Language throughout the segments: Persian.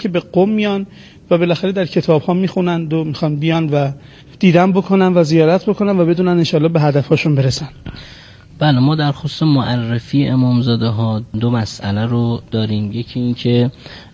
که به قم میان و بالاخره در کتاب‌ها میخونند و میخوان بیان و دیدن بکنن و زیارت بکنن و بدونن انشالله به هدفشون برسن. بله، ما در خصوص معرفی امامزاده ها دو مسئله رو داریم. یکی این که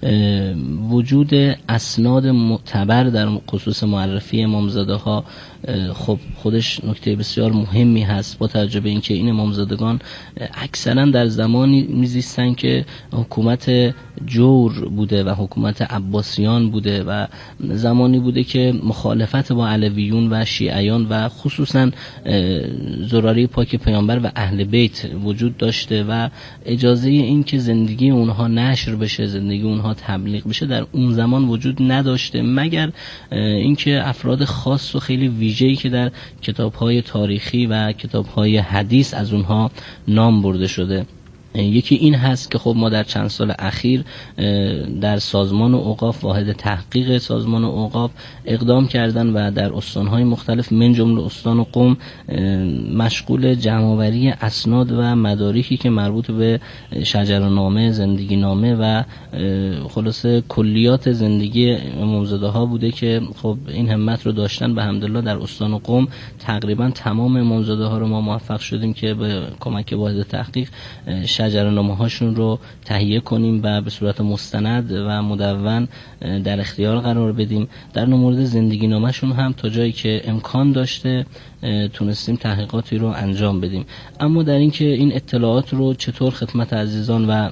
وجود اسناد معتبر در خصوص معرفی امامزاده ها خب خودش نکته بسیار مهمی هست، با توجه به اینکه این امامزادگان اکثرا در زمانی میزیستن که حکومت جور بوده و حکومت عباسیان بوده و زمانی بوده که مخالفت با علویون و شیعیان و خصوصا زراره پاک پیامبر و اهل بیت وجود داشته و اجازه این که زندگی اونها نشر بشه، زندگی اونها تبلیغ بشه در اون زمان وجود نداشته، مگر اینکه افراد خاص و خیلی ویژه‌ای که در کتاب‌های تاریخی و کتاب‌های حدیث از اونها نام برده شده. یکی این هست که خب ما در چند سال اخیر در سازمان اوقاف، واحد تحقیق سازمان اوقاف اقدام کردن و در استانهای مختلف من جمله استان قم مشغول جمع‌آوری اسناد و مدارکی که مربوط به شجره‌نامه، زندگی نامه و خلاصه کلیات زندگی امامزاده ها بوده که خب این همت رو داشتن. به حمدالله در استان قم تقریبا تمام امامزاده ها رو ما موفق شدیم که به کمک واحد تحقیق شجره‌نامه هاشون رو تهیه کنیم و به صورت مستند و مدون در اختیار قرار بدیم. در مورد زندگی نامه شون هم تا جایی که امکان داشته تونستیم تحقیقاتی رو انجام بدیم. اما در این که این اطلاعات رو چطور خدمت عزیزان و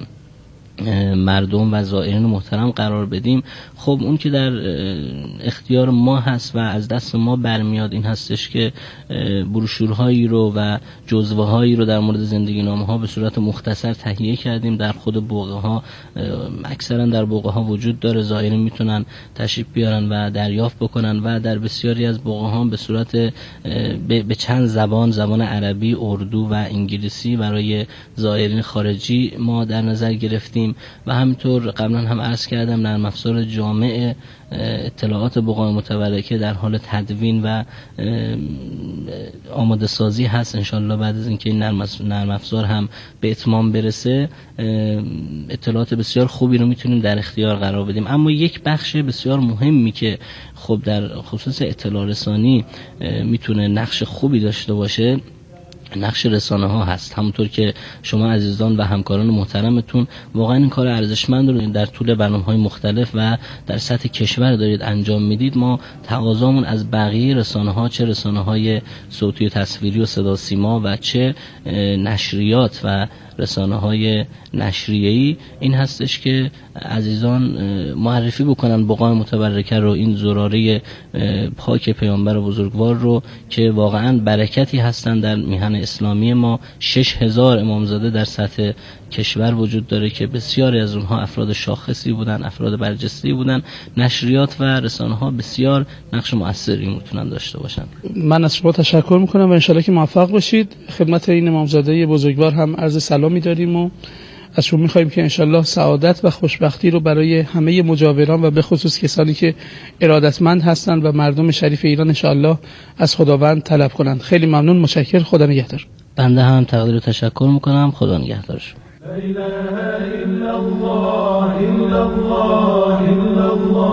مردم و زائرین محترم قرار بدیم، خب اون که در اختیار ما هست و از دست ما برمیاد این هستش که بروشورهایی رو و جزوه هایی رو در مورد زندگی نامه ها به صورت مختصر تهیه کردیم. در خود بوقه ها، اکثرا در بوقه ها وجود داره، زائرین میتونن تشریف بیارن و دریافت بکنن و در بسیاری از بوقه ها به صورت به چند زبان عربی، اردو و انگلیسی برای زائرین خارجی ما در نظر گرفتیم و همینطور قبلا هم عرض کردم نرم افزار جامع اطلاعات بقای متبرکه در حال تدوین و آماده سازی هست. انشالله بعد از اینکه این نرم افزار هم به اتمام برسه اطلاعات بسیار خوبی رو میتونیم در اختیار قرار بدیم. اما یک بخش بسیار مهمی که خب در خصوص اطلاع رسانی میتونه نقش خوبی داشته باشه نقش رسانه ها هست. همونطور که شما عزیزان و همکاران محترمتون واقعا این کار ارزشمند رو در طول برنامه‌های مختلف و در سطح کشور دارید انجام میدید، ما تقاضامون از بقیه رسانه ها، چه رسانه های صوتی و تصویری و صدا سیما و چه نشریات و رسانه های نشریه‌ای این هستش که عزیزان معرفی بکنن بقای متبرکه رو، این زراره پاک پیامبر بزرگوار رو که واقعا برکتی هستن در میهن اسلامی ما. 6000 امامزاده در سطح کشور وجود داره که بسیاری از اونها افراد شاخصی بودن، افراد برجسته بودن. نشریات و رسانه ها بسیار نقش مؤثری میتونن داشته باشن. من از شما تشکر میکنم و انشالله که موفق باشید. خدمت این امامزاده بزرگوار هم عرض سلامی داریم و از شما میخوایم که انشالله سعادت و خوشبختی رو برای همه مجاوران و به خصوص کسانی که ارادتمند هستند و مردم شریف ایران انشالله از خداوند طلب کنند. خیلی ممنون، متشکر، خدا نگهدار. بنده هم تقدیر و تشکر میکنم، خدا نگهدار شما. لا إله إلا الله إلا الله إلا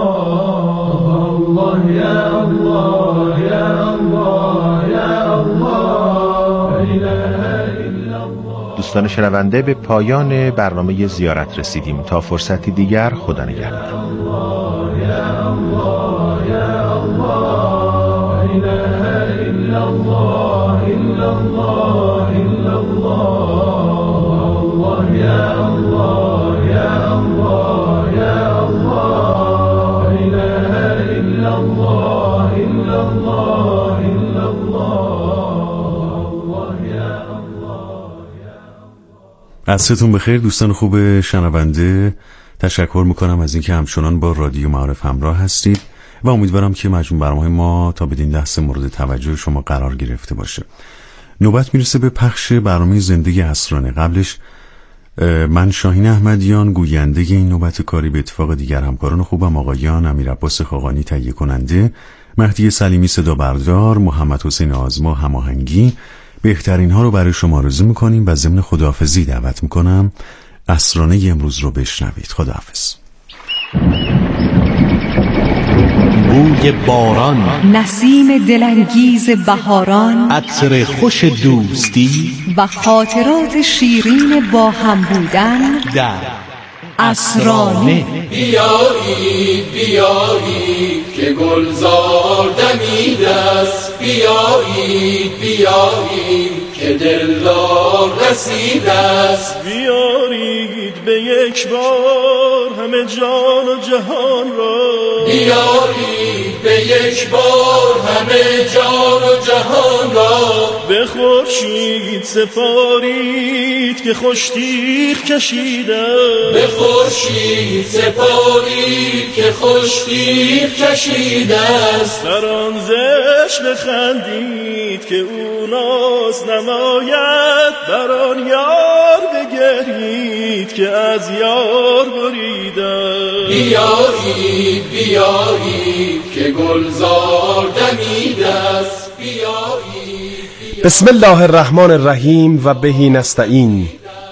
الله الله يا الله يا الله يا الله لا إله إلا الله. دوستان شنونده، به پایان برنامه زیارت رسیدیم. تا فرصتی دیگر، خدا نگهدار. عصرتون بخیر دوستان خوب شنونده. تشکر میکنم از اینکه همچنان با رادیو معارف همراه هستید و امیدوارم که مجموع برنامه‌های ما تا بدین لحظه مورد توجه شما قرار گرفته باشه. نوبت میرسه به پخش برنامه زندگی عصرانه. قبلش من شاهین احمدیان گوینده این نوبت کاری به اتفاق دیگر همکاران خوبم آقایان امیر عباس خاقانی تهیه کننده، مهدی سلیمی صدا بردار، محمد حسین آزما هماهنگی، بهترین ها رو برای شما آرزو میکنیم و ضمن خداحافظی دعوت میکنم عصرانه امروز رو بشنوید. خداحافظ. قطره باران، نسیم دلانگیز بهاران، عطر خوش دوستی و خاطرات شیرین با هم بودن در اسرانه. بیایید بیایید که گلزار دمیده است، بیایید بیایید که دلدار رسیده است. بیایید به یک بار همه جان و جهان را، بیایید به یک بار همه جان و جهان را. به خورشید سپارید که خوشتیغ کشیده، به خورشید سپارید که خوشتیغ کشیده است. بر آن زشت بخندید که او ناز نماید، بر آن یار بگرید که از یار بریده. بیایید بیایید که گلزار دمیده است، بیایید. بسم الله الرحمن الرحیم و بهی نستعین.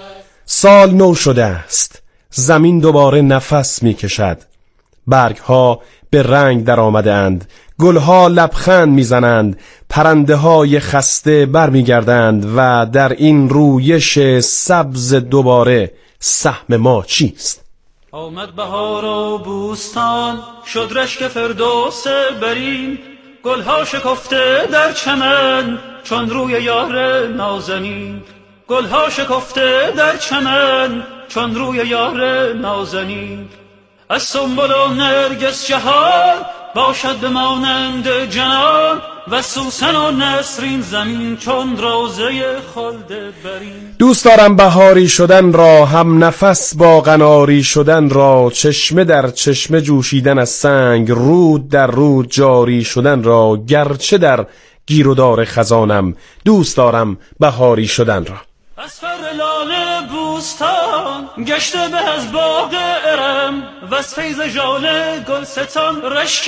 سال نو شده است، زمین دوباره نفس می کشد، برگ ها به رنگ در آمده اند، گل ها لبخند می زنند، پرنده های خسته بر می گردند و در این رویش سبز دوباره سهم ما چیست؟ آمد بهار و بوستان، شد رشک فردوس برین، گلها شکفته در چمن چون روی یار نازنین. گلها شکفته در چمن چون روی یار نازنین. از سنبل و نرگس جهان باشد به مانند جنان، و سوسن و نسرین زمین چون روزه خلد برین. دوست دارم بهاری شدن را، هم نفس با قناری شدن را، چشمه در چشمه جوشیدن از سنگ، رود در رود جاری شدن را، گرچه در گیر و دار خزانم دوست دارم بهاری شدن را. از فر لاله بوستان گشته به از باغ ارم، و از فیض ژاله گلستان رشک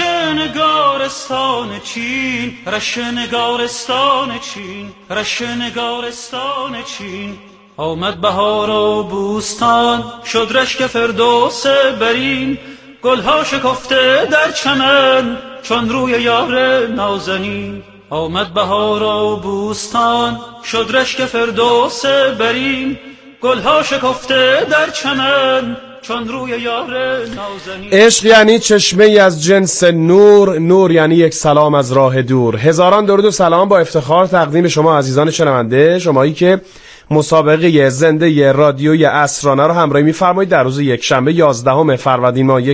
نگارستان چین، رشک نگارستان چین، رشک نگارستان چین. آمد بهار و بوستان شد رشک فردوس برین، گلها شکفته در چمن چون روی یار نازنین. آمد بهار و بوستان شد رشک فردوس برین، گلها شکفته در چمن چون روی یار نازنین. عشق یعنی چشمه ای از جنس نور، نور یعنی یک سلام از راه دور. هزاران درود و سلام با افتخار تقدیم شما عزیزان شنونده، شمایی که مسابقه زنده رادیوی اسرانه رو همراهی می‌فرمایید در روز یکشنبه 11 فروردین ماه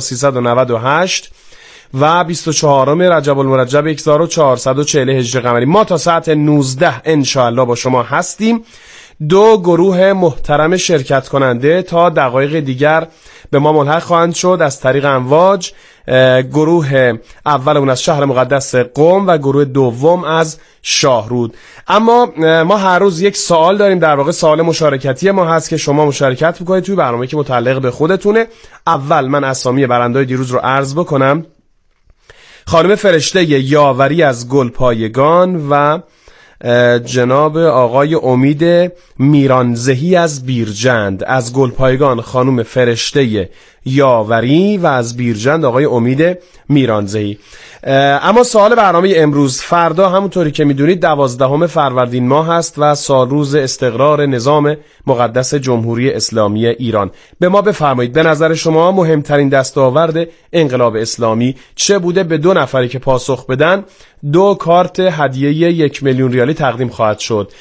1398 و 24 رجب المرجب 1440 هجری قمری. ما تا ساعت 19 انشاءالله با شما هستیم. دو گروه محترم شرکت کننده تا دقایق دیگر به ما ملحق خواهند شد از طریق امواج. گروه اول اون از شهر مقدس قم و گروه دوم از شاهرود. اما ما هر روز یک سوال داریم، در واقع سوال مشارکتی ما هست که شما مشارکت بکنید توی برنامه‌ای که متعلق به خودتونه. اول من اسامی برنده‌های دیروز رو عرض بکنم. خانم فرشته یاوری از گلپایگان و جناب آقای امید میرانزهی از بیرجند. از گلپایگان خانم فرشته یاوری و از بیرجند آقای امید میرانزهی. اما سوال برنامه امروز، فردا همونطوری که میدونید 12 فروردین ماه هست و سال روز استقرار نظام مقدس جمهوری اسلامی ایران. به ما بفرمایید به نظر شما مهمترین دستاورد انقلاب اسلامی چه بوده؟ به 2 نفری که پاسخ بدن 2 کارت هدیه 1 میلیون ریالی تقدیم خواهد شد.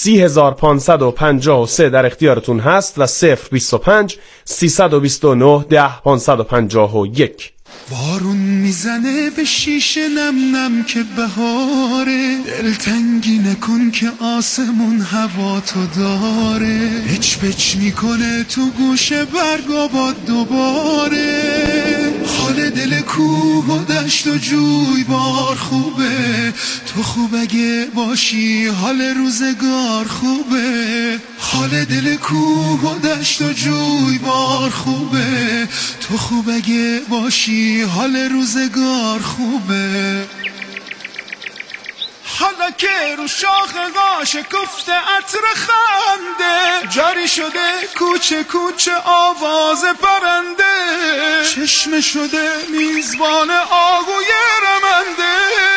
30553 در اختیارتون هست و 025 329 10 551. بارون میزنه به شیشه نم نم که بهاره، دلتنگی نکن که آسمون هوا تو داره، پچ پچ میکنه تو گوشه برگا با دوباره، حال دل کوه و دشت و جوی بار خوبه، تو خوب اگه باشی حال روزگار خوبه، حال دل کوه و دشت و جوی بار خوبه، تو خوب اگه باشی حال روزگار خوبه. حالا که رو شاخه‌ها شکفته عطر خنده، جاری شده کوچه کوچه آواز پرنده، چشم شده میزبان آهوی رمنده.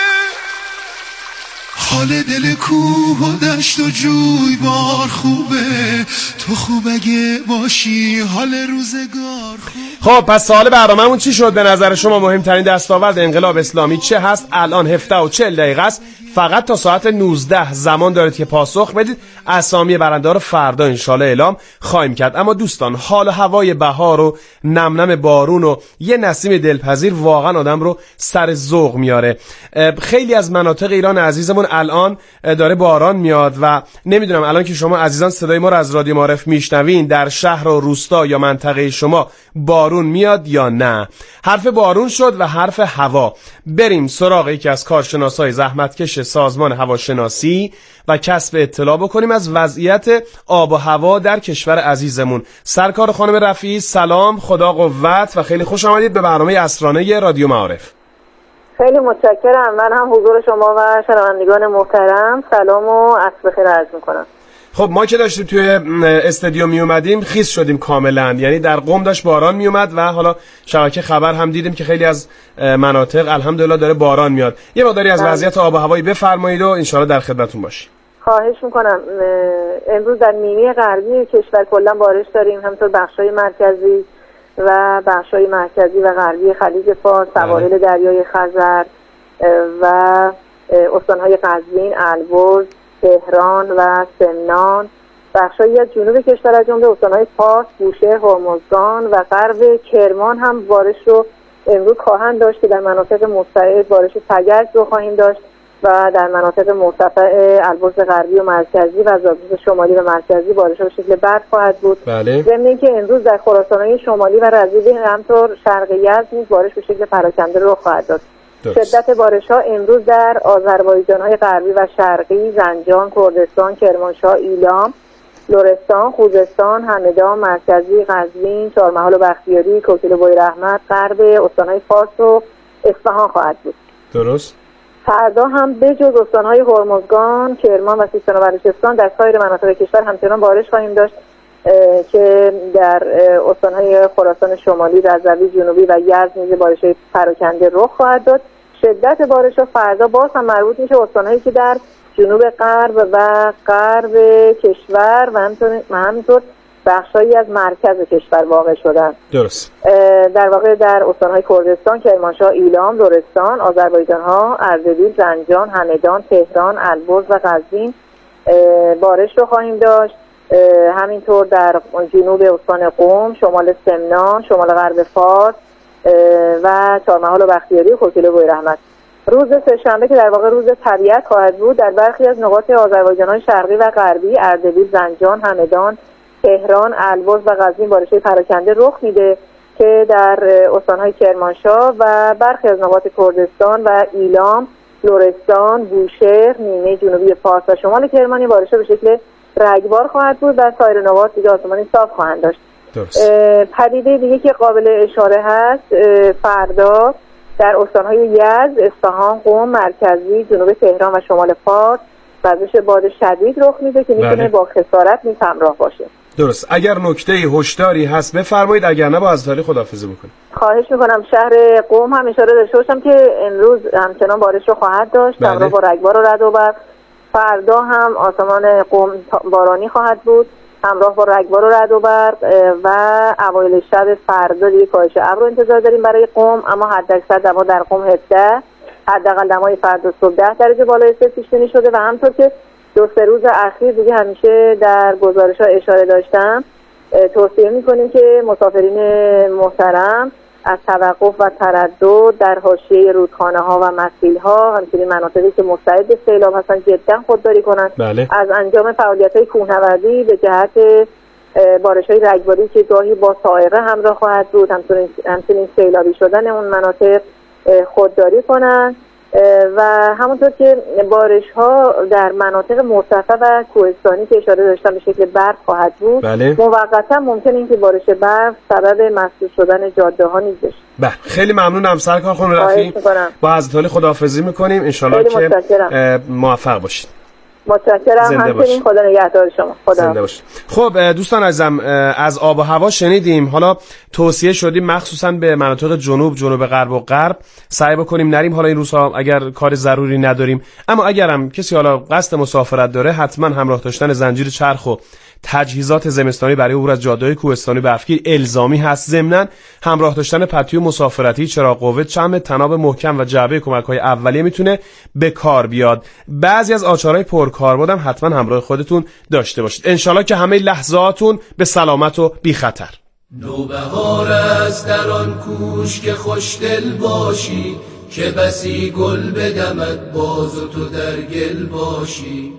حال دل کوه و دشت و جوی بار خوبه، تو خوب اگه باشی حال روزگار خوبه. خب پس سوال برنامه‌مون چی شد؟ به نظر شما مهمترین دستاورد انقلاب اسلامی چه هست؟ الان 17:40 است. فقط تا ساعت 19 زمان دارید که پاسخ بدید. اسامی برنده رو فردا انشالله اعلام خواهیم کرد. اما دوستان، حال و هوای بهار و نمنم بارون و یه نسیم دلپذیر واقعا آدم رو سر ذوق میاره. خیلی از مناطق ایران عزیزمون الان داره باران میاد و نمیدونم الان که شما عزیزان صدای ما رو از رادیو معارف میشنوین، در شهر و روستا یا منطقه شما بارون میاد یا نه؟ حرف بارون شد و حرف هوا. بریم سراغ یکی از کارشناسای زحمتکش سازمان هواشناسی و کسب اطلاع بکنیم از وضعیت آب و هوا در کشور عزیزمون. سرکار خانم رفیعی، سلام، خدا قوت و خیلی خوش آمدید به برنامه عصرانه رادیو معارف. خیلی متشکرم. من هم حضور شما و شنوندگان محترم سلام و عصر بخیر عرض میکنم. خب ما که داشتیم توی استودیو می اومدیم خیس شدیم کاملا، یعنی در قم داشت باران می اومد و حالا شبکه خبر هم دیدیم که خیلی از مناطق الحمدلله داره باران میاد. یه مقداری از وضعیت آب و هوایی بفرمایید و انشالله در خدمتتون باشیم. خواهش میکنم. امروز در نیمه غربی کشور کلا بارش داریم، همینطور بخشای مرکزی و بخشای مرکزی و غربی خلیج فارس، سواحل دریای خزر و استانهای قزوین، البرز، تهران و سمنان، بخشایی از جنوب کشور از جمله استانهای فارس، بوشهر، هرمزگان و غرب کرمان هم بارش رو امروز خواهند داشت که در مناطق مستعد بارش سگرد رو خواهیم داشت و در مناطق مرتفع البرز غربی و مرکزی و زاگرس شمالی و مرکزی بارش به شکل برف خواهد بود. ضمن اینکه امروز در خراسان‌های شمالی و رضوی همطور شرق یزد نیز بارش به شکل پراکنده رخ خواهد داد. شدت بارش‌ها امروز در آذربایجان‌های غربی و شرقی، زنجان، کردستان، کرمانشاه، ایلام، لرستان، خوزستان، همدان، مرکزی، قزوین، چهارمحال و بختیاری، کوکیل و بویراحمد، غرب استان‌های فارس و اصفهان خواهد بود. درست. فردا هم به جز استان‌های هرمزگان، کرمان و سیستان و بلوچستان در سایر مناطق کشور همچنان بارش خواهیم داشت که در استان‌های خراسان شمالی، رضوی جنوبی و یزد نیز بارش‌های پراکنده رخ خواهد داد. شدت بارش‌ها فردا باز هم مربوط میشه استان‌هایی که در جنوب غرب و غرب کشور و همینطور بخشایی از مرکز کشور واقع شدن. درست. در واقع در استان‌های کردستان، کرمانشاه، ایلام، لرستان، آذربایجان‌ها، اردبیل، زنجان، همدان، تهران، البرز و قزوین بارش رو خواهیم داشت. همینطور در جنوب استان قم، شمال سمنان، شمال غرب فارس و چهارمحال و بختیاری و کوکیل و بویراحمد. روز سه‌شنبه که در واقع روز طبیعت خواهد بود، در برخی از نقاط آذربایجان‌های شرقی و غربی، اردبیل، زنجان، همدان، تهران، البرز و قزوین بارش‌های پراکنده رخ میده که در استان‌های کرمانشاه و برخی از نقاط کردستان و ایلام، لرستان، بوشهر، نیمه جنوبی فارس و شمال کرمانی بارش‌ها به شکل رگبار خواهد بود و سایر نقاط دیگه آسمانی صاف خواهند داشت. پدیده دیگه که قابل اشاره هست، فردا در استان‌های یزد، اصفهان، قم، مرکزی، جنوب تهران و شمال فارس وزش باد شدید رخ میده که میتونه با خسارت نیز همراه باشه. درست. اگر نکته هشداری هست بفرمایید، اگر نه با از تاریخ خداحافظی بکنید. خواهش میکنم. شهر قم هم اشاره داشته باشم که امروز همچنان بارش رو خواهد داشت، همراه با رگبار و رعد و برق. فردا هم آسمان قم بارانی خواهد بود همراه با رگبار و رعد و برق و اوایل شب فردا دیگه کاهش ابر رو انتظار داریم برای قم، اما حداکثر دما در قم 17، حداقل دمای فردا صبح 10 درجه بالای صفر پیش بینی شده و همطور که 2-3 روز اخیر دیگه همیشه در گزارش‌ها اشاره داشتم، توصیه می‌کنیم که مسافرین محترم از توقف و تردد در حاشیه رودخانه‌ها و مسیل‌ها، همچنین مناطقی که مستعد سیلاب هستن، جدا خودداری کنند. از انجام فعالیت‌های کوهنوردی به جهت بارش‌های رگباری که گاهی با سائقه همراه خواهد بود، همچنین سیلابی شدن اون مناطق خودداری کنند. و همونطور که بارش ها در مناطق مرتفع و کوهستانی که اشاره داشتم به شکل برف خواهد بود، بله. موقتا ممکن این که بارش برف سبب مسدود شدن جاده ها نیز بشه. بله خیلی ممنونم سرکار خانم رفیع. با حضرت علی خداحافظی میکنیم، انشالله که موفق باشید. متشکرم. همچنین خدا نگهدار شما. خدا زنده باشید. خب دوستان عزیزم، از آب و هوا شنیدیم، حالا توصیه شدیم مخصوصا به مناطق جنوب غرب و غرب سعی بکنیم نریم حالا این روزها اگر کار ضروری نداریم، اما اگرم کسی حالا قصد مسافرت داره حتما همراه داشتن زنجیر چرخ و تجهیزات زمستانی برای عبور از جاده‌های کوهستانی برفگیر الزامی هست. ضمناً همراه داشتن پتوی مسافرتی، چراغ قوه، چم تناب محکم و جعبه کمک‌های اولیه میتونه به کار بیاد. بعضی از آچارهای پرکاربرد هم حتما همراه خودتون داشته باشید. انشالله که همه لحظاتون به سلامت و بی خطر. نوبهار است در آن کوش که خوشدل باشی، که بسی گل بدمد باز و تو در گل باشی.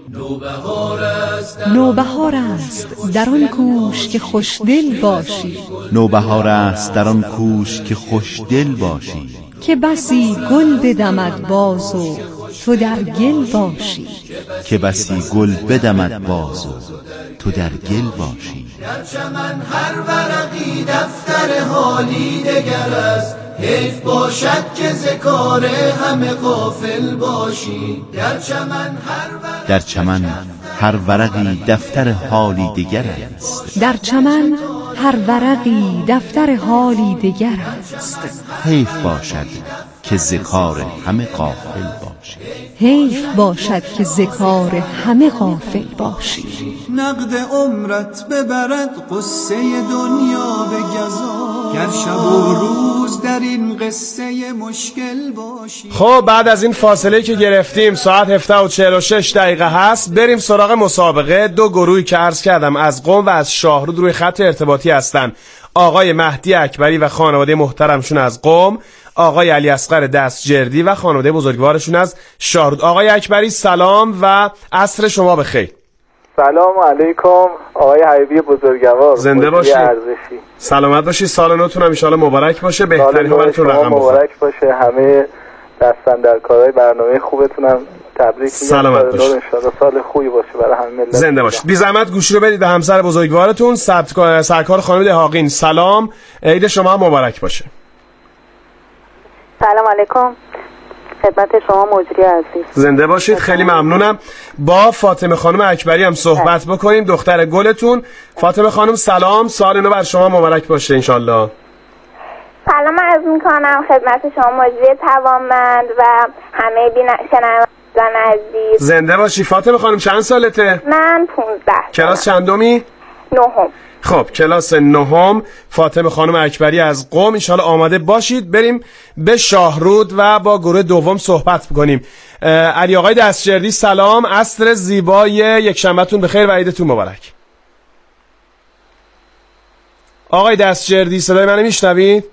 نوبهار است در آن کوش که خوشدل باشی، نوبهار است در آن کوش که خوشدل باشی، که بسی گل بدمد باز و تو در گل باشی، که بسی گل بدمد باز و تو در گل باشی. در چمن هر ورقی دفتر حالی دگر است، حیف باشد که ز کار همه غافل باشی. در چمن هر ورقی دفتر حالی دگر است، در چمن هر ورقی دفتر حالی دگر است. حیف باشد که ز کار همه غافل باشی، حیف باشد که ز کار همه غافل باشی. نقد عمرت ببرد قصه دنیا به گزا، گر شب و روز در این قصه مشکل باشی. خب بعد از این فاصله که گرفتیم ساعت 17:46 هست، بریم سراغ مسابقه. دو گروهی که عرض کردم از قم و از شاهرود روی خط ارتباطی هستن. آقای مهدی اکبری و خانواده محترمشون از قم، آقای علی اصغر دستجردی و خانواده بزرگوارشون از شاهرود. آقای اکبری سلام و عصر شما بخیر. سلام علیکم آقای حبیبی بزرگوار، زنده باشید، سلامت باشید. سال نوتون هم ان شاءالله مبارک باشه، بهترین ها براتون رقم بخوره. مبارک باشه، همه دستن در کارهای برنامه خوبتونم تبریک میگم. سلامت باشید، ان شاءالله سال خوبی باشه برای همه ملت. زنده باشید. بی زحمت گوشی رو بدید به همسر بزرگوارتون. سرکار خانم دهاقین سلام، عید شما مبارک باشه. سلام علیکم خدمت شما مجری عزیز. زنده باشید، خیلی ممنونم. با فاطمه خانم اکبری هم صحبت بکنیم، دختر گلتون. فاطمه خانم سلام، سال نو بر شما مبارک باشه انشالله. سلام عرض میکنم خدمت شما مجری توانمند و همه شنوندگان عزیز. زنده باشی. فاطمه خانم چند سالته؟ من 15. کلاس چندمی؟ نهم. خب کلاس نهم. فاطمه خانم اکبری از قم، انشالله آماده باشید. بریم به شاهرود و با گروه دوم صحبت بکنیم. علی آقای دستجردی سلام، عصر زیبای یک شنبهتون بخیر و عیدتون مبارک. آقای دستجردی صدای منو میشنوید؟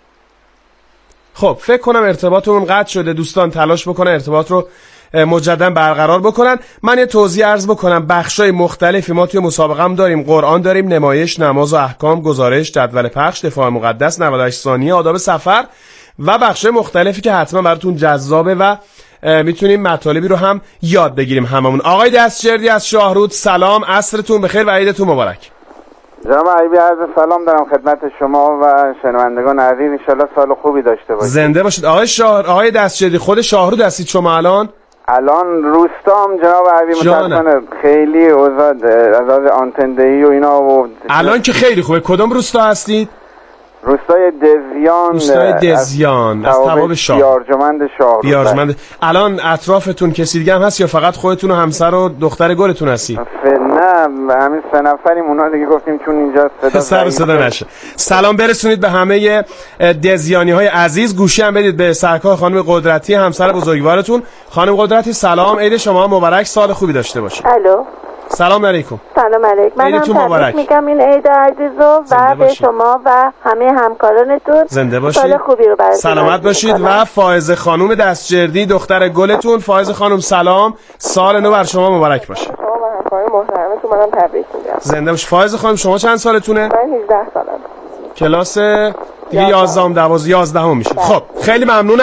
خب فکر کنم ارتباطمون قطع شده. دوستان تلاش بکنن ارتباط رو مجددا برقرار بکنن. من یه توضیح عرض بکنم. بخشای مختلفی ما توی مسابقه هم داریم. قرآن داریم، نمایش، نماز و احکام، گزارش، جدول پخش، دفاع مقدس، 98 ثانیه، آداب سفر و بخشای مختلفی که حتما براتون جذابه و میتونیم مطالبی رو هم یاد بگیریم هممون. آقای دستجردی از شاهرود سلام، عصرتون بخیر و عیدتون مبارک. جناب عیبی عرض سلام دارم خدمت شما و شنوندگان عزیز، ان شاءالله سال خوبی داشته باشید. زنده باشید. آقای دستجردی خود شاهرود هستید شما الان روستام جناب عیبی، متاسفانه خیلی اوضاع از آنتندهی و اینا و الان که خیلی خوبه. کدوم روستا هستید؟ روستای دزیان. روستای دزیان از تواب بیارجمند. الان اطرافتون کسی دیگه هم هست یا فقط خودتون و همسر و دختر گلتون هستی؟ نه همین 3 نفریم، اونا دیگه گفتیم چون اینجا صدا نشه. سلام برسونید به همه دزیانی های عزیز. گوشی هم بدید به سرکار خانم قدرتی، همسر بزرگوارتون. خانم قدرتی سلام، عید شما مبارک، سال خوبی داشته باشید. الو سلام علیکم. سلام علیکم. من هم تبریک میگم این عید عزیزو و به شما و همه همکارانتون. زنده باشید. سال خوبی رو براتون. سلامت باشید. و فائزه خانم دستجردی دختر گلتون. فائزه خانم سلام، سال نو بر شما مبارک باشه. شما و همکاران محترمتون منم تبریک میگم. زنده باشید. فائزه خانم شما چند سالتونه؟ من 18 سالم. کلاس دیگه 11 میشید. خب خیلی ممنونم.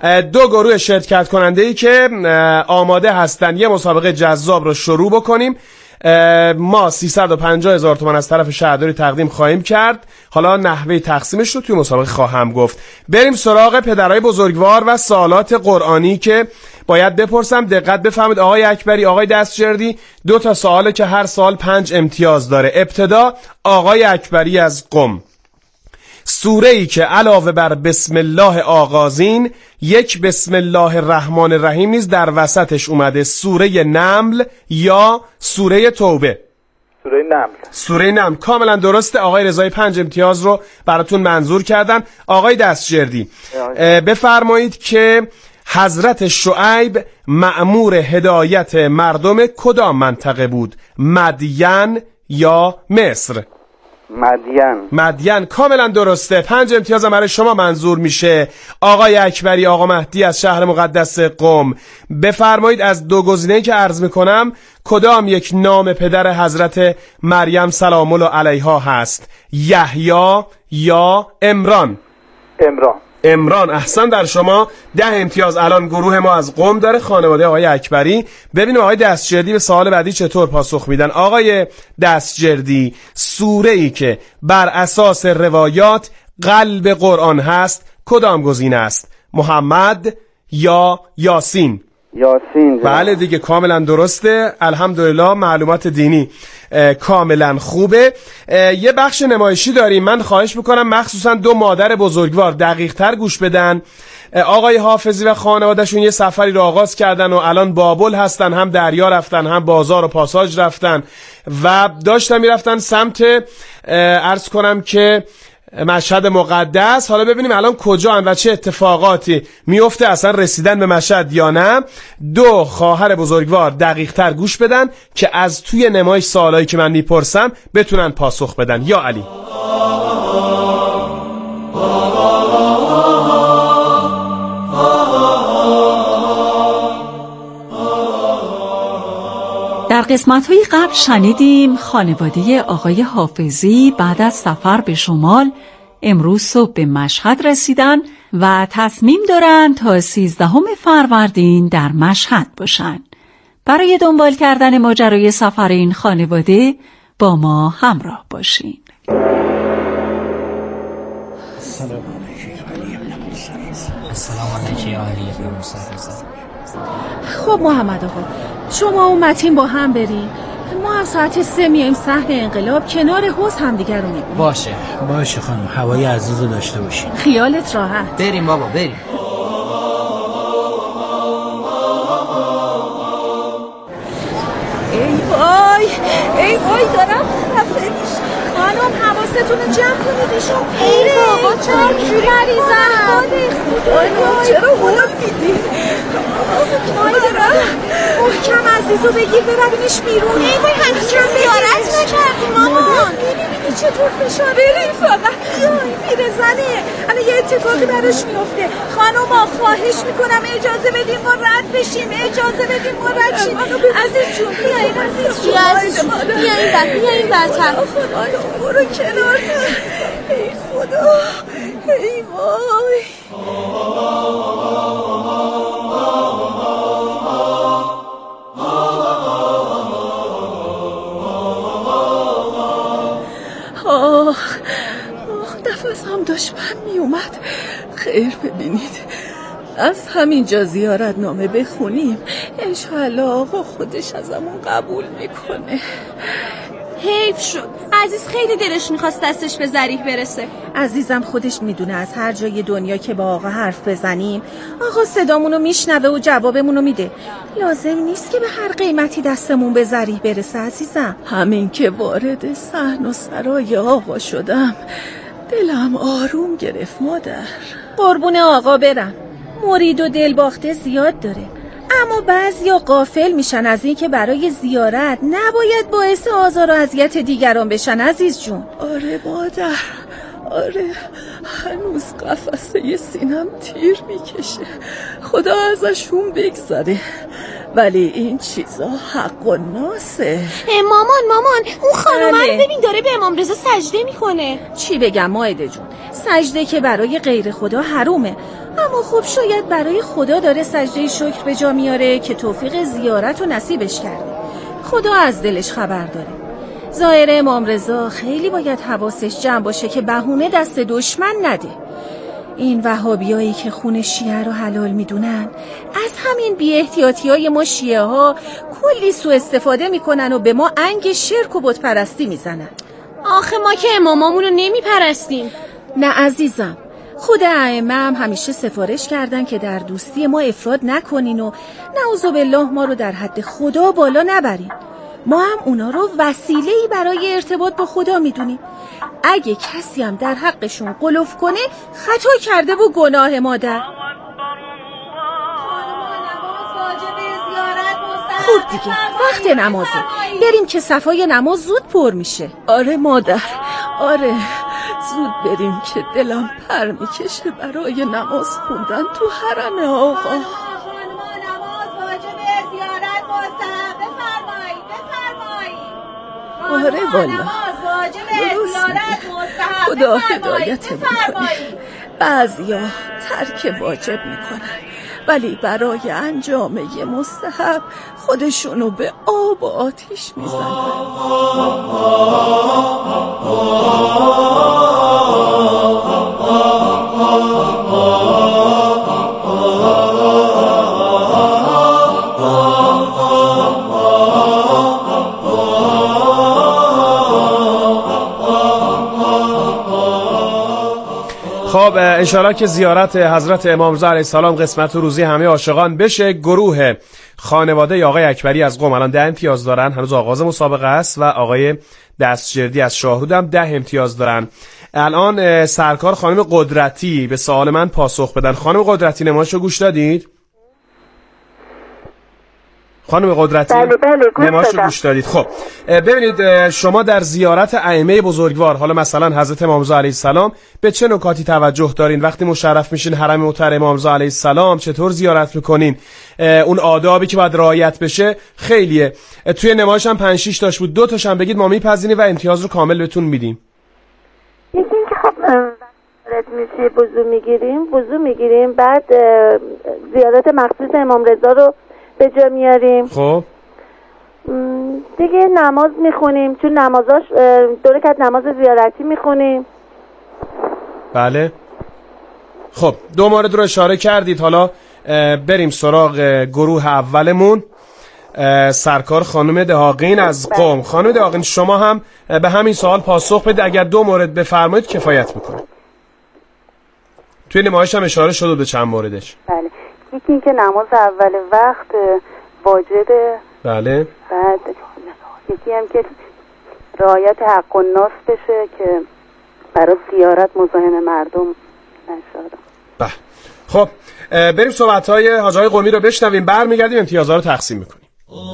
2 گروه شرکت کننده ای که آماده هستن یه مسابقه جذاب رو شروع بکنیم. ما 350,000 تومان از طرف شهرداری تقدیم خواهیم کرد. حالا نحوه تقسیمش رو توی مسابقه خواهم گفت. بریم سراغ پدرای بزرگوار و سوالات قرآنی که باید بپرسم. دقت بفهمید آقای اکبری، آقای دستجردی، 2 تا سواله که هر سوال 5 امتیاز داره. ابتدا آقای اکبری از قم. سوره‌ای که علاوه بر بسم الله آغازین یک بسم الله الرحمن الرحیم نیز در وسطش اومده، سوره نمل یا سوره توبه؟ سوره نمل. سوره نمل کاملا درسته. آقای رضایی 5 امتیاز رو براتون منظور کردن. آقای دستجردی بفرمایید که حضرت شعیب مأمور هدایت مردم کدام منطقه بود؟ مدین یا مصر؟ مدین کاملا درسته. 5 امتیاز برای شما منظور میشه. آقای اکبری، آقا مهدی از شهر مقدس قم، بفرمایید از 2 گزینه‌ای که عرض میکنم کدام یک نام پدر حضرت مریم سلام الله علیها هست؟ یحیی یا عمران؟ عمران. احسن در شما. 10 امتیاز الان گروه ما از قم داره، خانواده آقای اکبری. ببینیم آقای دستجردی به سوال بعدی چطور پاسخ میدن. آقای دستجردی، سوره‌ای که بر اساس روایات قلب قرآن هست کدام گزینه است؟ محمد یا یاسین؟ یاسین. بله دیگه کاملا درسته. الحمدلله معلومات دینی کاملا خوبه. یه بخش نمایشی داریم. من خواهش میکنم مخصوصا 2 مادر بزرگوار دقیق تر گوش بدن. آقای حافظی و خانوادهشون یه سفری رو آغاز کردن و الان بابل هستن، هم دریا رفتن هم بازار و پاساژ رفتن و داشتن میرفتن سمت عرض کنم که مشهد مقدس. حالا ببینیم الان کجا هن و چه اتفاقاتی میفته، اصلا رسیدن به مشهد یا نه. 2 خواهر بزرگوار دقیق تر گوش بدن که از توی نمایش سوالایی که من میپرسم بتونن پاسخ بدن. یا علی. در قسمت‌های قبل شنیدیم خانواده آقای حافظی بعد از سفر به شمال امروز صبح به مشهد رسیدن و تصمیم دارن تا 13 فروردین در مشهد باشن. برای دنبال کردن ماجرای سفر این خانواده با ما همراه باشین. السلام علیکم علی ابن موسی. خب محمد آقا، شما و متین با هم بریم، ما از ساعت 3 میایم صحن انقلاب کنار حوض همدیگر رو میبینیم. باشه خانم، هوای عزیز رو داشته باشین. خیالت راحت. بریم بابا بریم. ای وای دارم خفه میشم. خانم حواستون رو جمع کنید، ایشون پیره. ای بابا چرا مریضن خودت؟ چرا اونو میدی؟ مادرم محکم عزیزو بگیر ببرینش بیرون. ای وای هنوز زیارت نکردیم مامان. میبینی چطور فشار؟ بریم فقط. میره زنه الان یه اتفاقی براش میفته. خانوما خواهش میکنم اجازه بدیم ما رد بشیم، اجازه بدیم ما رد شیم. عزیز جون بیاین، عزیز جون بیا این برتر. برو کنار. ای خدا، ای وای. نفسم داشت بهم می اومد. خیر ببینید، از همینجا زیارت نامه بخونیم، انشاءالله آقا خودش ازمون قبول میکنه. حیف شد، عزیز خیلی دلش میخواست دستش به ذریح برسه. عزیزم خودش میدونه از هر جای دنیا که با آقا حرف بزنیم آقا صدامونو میشنوه و جوابمونو میده. لازم نیست که به هر قیمتی دستمون به ذریح برسه عزیزم. همین که وارد صحن و سرای آقا شدم دلم آروم گرفت مادر. قربون آقا برم، مرید و دلباخته زیاد داره، اما بعضیا غافل میشن از این که برای زیارت نباید باعث آزار و اذیت دیگران بشن عزیز جون. آره مادر، آره هنوز قفسه سینم تیر میکشه، خدا ازشون بگذره، ولی این چیزا حق و ناسه. مامان اون خانومه رو ببین داره به امام رضا سجده میکنه. چی بگم مائده جون، سجده که برای غیر خدا حرومه، اما خب شاید برای خدا داره سجده شکر به جا میاره که توفیق زیارت و نصیبش کرده. خدا از دلش خبر داره. ظاهر امام رضا خیلی باید حواسش جمع باشه که بهونه دست دشمن نده. این وهابیایی که خون شیعه رو حلال میدونن از همین بی احتیاطی های ما شیعه ها کلی سوء استفاده میکنن و به ما انگ شرک و بت پرستی میزنن. آخه ما که امامامونو نمیپرستیم. نه عزیزم، خود ائمه هم همیشه سفارش کردن که در دوستی ما افراد نکنین و نعوذ بالله ما رو در حد خدا بالا نبرین. ما هم اونا رو وسیله‌ای برای ارتباط با خدا میدونیم. اگه کسی هم در حقشون قلوف کنه خطا کرده و گناه مادر. خب دیگه وقت نمازه، بریم که صفای نماز زود پر میشه. آره مادر، آره زود بریم که دلم پر میکشه برای نماز خوندن تو حرم آقا. آره والا درست میگه، خدا هدایت میکنه. بعضیا ترک واجب میکنن ولی برای انجام یه مستحب خودشونو به آب و آتیش میزنن. خب انشاءالله که زیارت حضرت امام رضا علیه السلام قسمت و روزی همه عاشقان بشه. گروه خانواده آقای اکبری از قم الان 10 امتیاز دارن، هنوز آغاز مسابقه است و آقای دستجردی از شاهرود هم 10 امتیاز دارن. الان سرکار خانم قدرتی به سوال من پاسخ بدن. خانم قدرتی نمایشو گوش دادید؟ خانم قدرتی نمایشو گوش دادید. خب ببینید شما در زیارت ائمه بزرگوار، حالا مثلا حضرت امام رضا علیه السلام، به چه نکاتی توجه دارین؟ وقتی مشرف میشین حرم محترم امام رضا علیه السلام چطور زیارت میکنین؟ اون آدابی که باید رعایت بشه خیلیه. توی نمایش هم 5-6 تاش بود، 2 تاش هم بگید ما میپذیریم و امتیاز رو کامل بهتون میدیم. یکی اینکه خب وارد میشه وضو میگیریم بعد زیارت مخصوص امام رضا رو به جا میاریم. خب دیگه نماز میخونیم، چون نمازاش 2 رکعت نماز زیارتی میخونیم. بله. خب 2 مورد رو اشاره کردید. حالا بریم سراغ گروه اولمون، سرکار خانم دهاقین از قم. خانم دهاقین شما هم به همین سوال پاسخ بدید، اگر 2 مورد بفرمایید کفایت میکنه. توی نمایش هم اشاره شده به چند موردش. بله، یکی این که نماز اول وقت واجبه. بله. بعد یکی هم که رعایت حق الناس بشه که برای زیارت مزاحم مردم نشه. بله. خب بریم صحبت‌های حاج آقای قمی رو بشنویم، برمیگردیم امتیازها رو تقسیم میکنیم.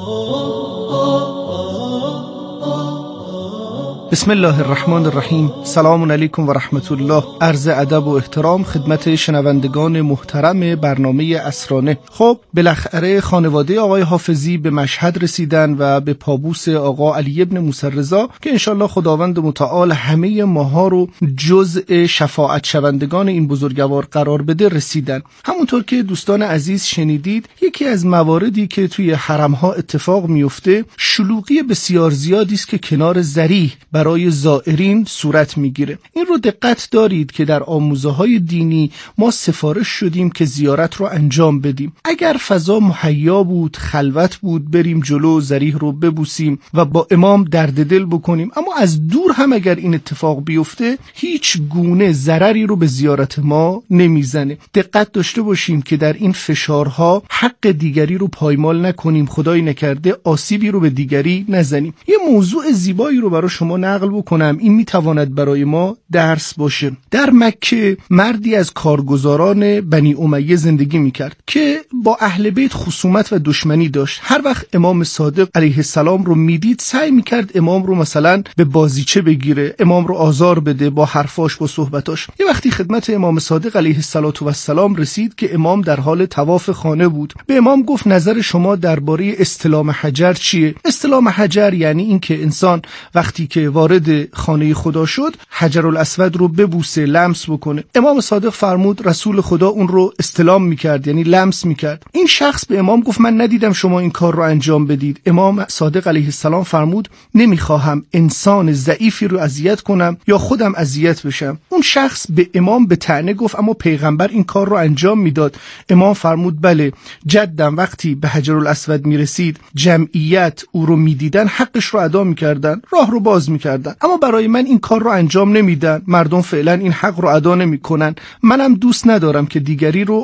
بسم الله الرحمن الرحیم. سلام علیکم و رحمت الله. عرض ادب و احترام خدمت شنوندگان محترم برنامه اسرانه. خب بالاخره خانواده آقای حافظی به مشهد رسیدن و به پابوس آقا علی ابن موسی رضا که انشالله خداوند متعال همه ماها رو جزء شفاعت شوندگان این بزرگوار قرار بده رسیدن. همونطور که دوستان عزیز شنیدید، یکی از مواردی که توی حرمها اتفاق میفته شلوغی بسیار زیادی است که کنار ذریح برای زائرین صورت میگیره. این رو دقت دارید که در آموزه‌های دینی ما سفارش شدیم که زیارت رو انجام بدیم. اگر فضا مهیا بود، خلوت بود، بریم جلو ذریح رو ببوسیم و با امام درد دل بکنیم. اما از دور هم اگر این اتفاق بیفته هیچ گونه ضرری رو به زیارت ما نمیزنه. دقت داشته باشیم که در این فشارها حق دیگری رو پایمال نکنیم، خدای نکرده آسیبی رو به دیگری نزنیم. یه موضوع زیبایی رو برای شما نقل بکنم، این میتواند برای ما درس باشه. در مکه مردی از کارگزاران بنی امیه زندگی میکرد که با اهل بیت خصومت و دشمنی داشت. هر وقت امام صادق علیه السلام رو میدید سعی میکرد امام رو مثلا به بازیچه بگیره، امام رو آزار بده با حرفاش، با صحبتاش. یه وقتی خدمت امام صادق علیه السلام رسید که امام در حال طواف خانه بود. به امام گفت نظر شما درباره استلام حجر چیه؟ استلام حجر یعنی این که انسان وقتی که وارد خانه خدا شد حجر الاسود رو ببوسه، لمس بکنه. امام صادق فرمود رسول خدا اون رو استلام میکرد، یعنی لمس میکرد. این شخص به امام گفت من ندیدم شما این کار رو انجام بدید. امام صادق علیه السلام فرمود نمیخواهم انسان ضعیفی رو اذیت کنم یا خودم اذیت بشم. اون شخص به امام به طعنه گفت اما پیغمبر این کار رو انجام میداد. امام فرمود بله، جدم وقتی به حجر الاسود میرسید جمعیت او رو میدیدن حقش رو ادا میکردن، راه رو باز میکردن، اما برای من این کار رو انجام نمیدن. مردم فعلا این حق رو ادا نمیکنن. منم دوست ندارم که دیگری رو